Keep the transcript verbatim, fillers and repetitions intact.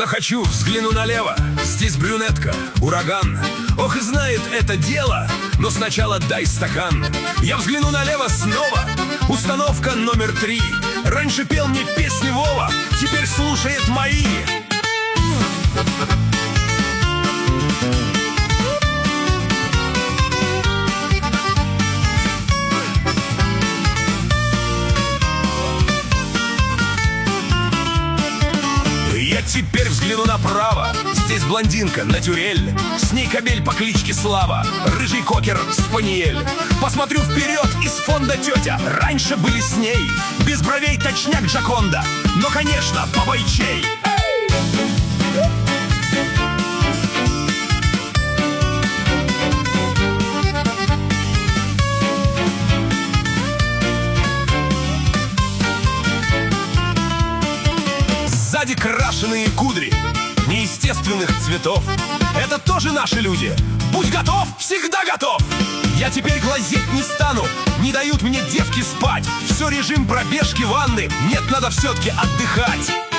захочу, взгляну налево. Здесь брюнетка, ураган. Ох, и знает это дело, но сначала дай стакан. Я взгляну налево снова. Установка номер три. Раньше пел мне песни Вова, теперь слушает мои. Я теперь взгляну направо. Здесь блондинка, натюрель. С ней кобель по кличке Слава. Рыжий кокер, спаниель. Посмотрю вперед, из фонда тетя. Раньше были с ней. Без бровей точняк Джаконда. Но, конечно, побойчей. Сзади крашеные кудри неестественных цветов. Это тоже наши люди. Будь готов, всегда готов. Я теперь глазеть не стану. Не дают мне девки спать. Все режим пробежки, ванны. Нет, надо все-таки отдыхать.